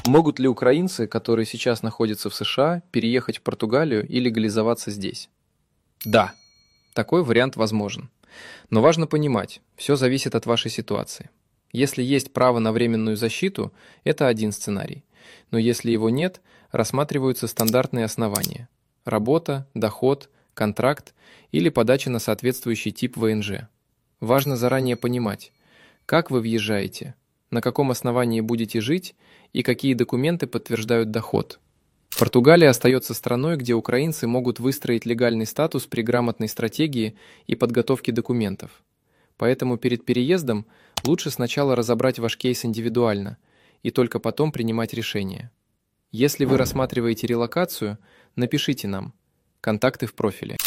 Могут ли украинцы, которые сейчас находятся в США, переехать в Португалию и легализоваться здесь? Да, такой вариант возможен. Но важно понимать, все зависит от вашей ситуации. Если есть право на временную защиту, это один сценарий. Но если его нет, рассматриваются стандартные основания: работа, доход, контракт или подача на соответствующий тип ВНЖ. Важно заранее понимать, как вы въезжаете, на каком основании будете жить и какие документы подтверждают доход. Португалия остается страной, где украинцы могут выстроить легальный статус при грамотной стратегии и подготовке документов. Поэтому перед переездом лучше сначала разобрать ваш кейс индивидуально и только потом принимать решение. Если вы рассматриваете релокацию, напишите нам. Контакты в профиле.